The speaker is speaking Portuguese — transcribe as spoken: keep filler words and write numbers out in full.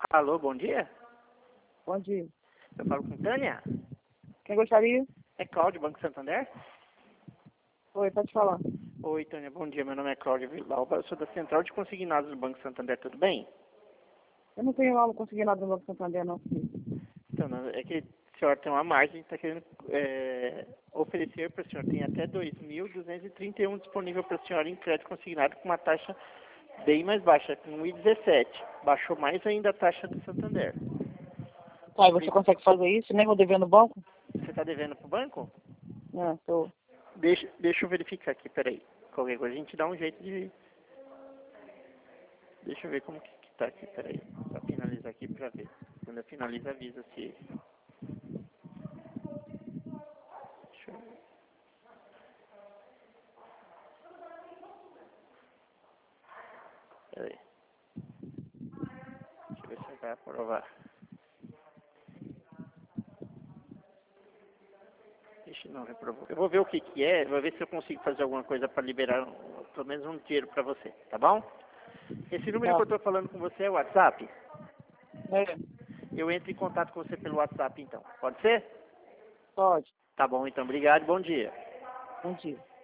Alô, bom dia? Bom dia. Eu falo com Tânia? Quem gostaria? É Cláudio, Banco Santander? Oi, pode falar. Oi, Tânia, bom dia. Meu nome é Cláudio Villalba, eu sou da Central de Consignados do Banco Santander, tudo bem? Eu não tenho aula consignada no Banco Santander, não. Então, não, é que a senhora tem uma margem, está querendo é, oferecer para a senhora, tem até dois mil duzentos e trinta e um disponível para a senhora em crédito consignado com uma taxa bem mais baixa, com um vírgula dezessete. Baixou mais ainda a taxa do Santander. Tá, e você consegue fazer isso? Nem vou dever no banco? Você está devendo para o banco? Não, tô. Deixa, deixa eu verificar aqui, peraí. Qualquer coisa a gente dá um jeito de... Deixa eu ver como que, que tá aqui, peraí. Pra finalizar aqui pra ver. Quando eu finalizo, avisa se... Deixa eu ver. Peraí. Deixa eu ver se vai aprovar. Ixi, não reprovou. Eu vou ver o que que é, vou ver se eu consigo fazer alguma coisa pra liberar um, pelo menos um dinheiro pra você, tá bom? Esse número Tá. que eu tô falando com você é o WhatsApp? É, Eu entro em contato com você pelo WhatsApp então. Pode ser? pode. Tá bom, então. Obrigado. Bom dia. Bom dia.